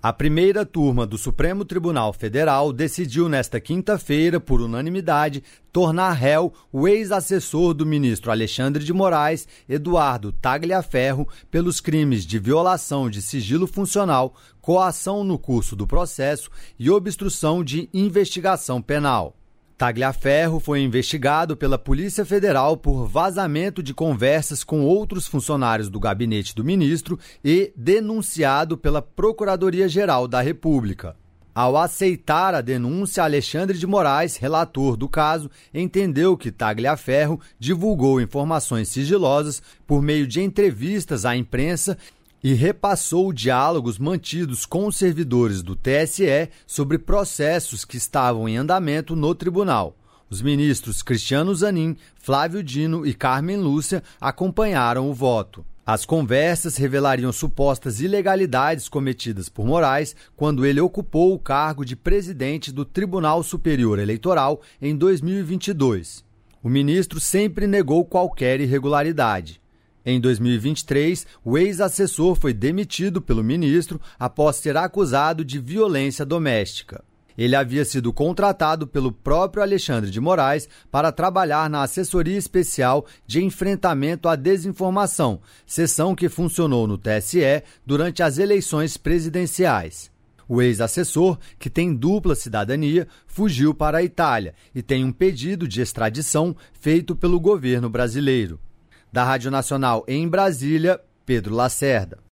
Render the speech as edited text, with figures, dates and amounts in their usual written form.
A primeira turma do Supremo Tribunal Federal decidiu nesta quinta-feira, por unanimidade, tornar réu o ex-assessor do ministro Alexandre de Moraes, Eduardo Tagliaferro, pelos crimes de violação de sigilo funcional, coação no curso do processo e obstrução de investigação penal. Tagliaferro foi investigado pela Polícia Federal por vazamento de conversas com outros funcionários do gabinete do ministro e denunciado pela Procuradoria-Geral da República. Ao aceitar a denúncia, Alexandre de Moraes, relator do caso, entendeu que Tagliaferro divulgou informações sigilosas por meio de entrevistas à imprensa e repassou diálogos mantidos com os servidores do TSE sobre processos que estavam em andamento no tribunal. Os ministros Cristiano Zanin, Flávio Dino e Carmen Lúcia acompanharam o voto. As conversas revelariam supostas ilegalidades cometidas por Moraes quando ele ocupou o cargo de presidente do Tribunal Superior Eleitoral em 2022. O ministro sempre negou qualquer irregularidade. Em 2023, o ex-assessor foi demitido pelo ministro após ser acusado de violência doméstica. Ele havia sido contratado pelo próprio Alexandre de Moraes para trabalhar na Assessoria Especial de Enfrentamento à Desinformação, seção que funcionou no TSE durante as eleições presidenciais. O ex-assessor, que tem dupla cidadania, fugiu para a Itália e tem um pedido de extradição feito pelo governo brasileiro. Da Rádio Nacional em Brasília, Pedro Lacerda.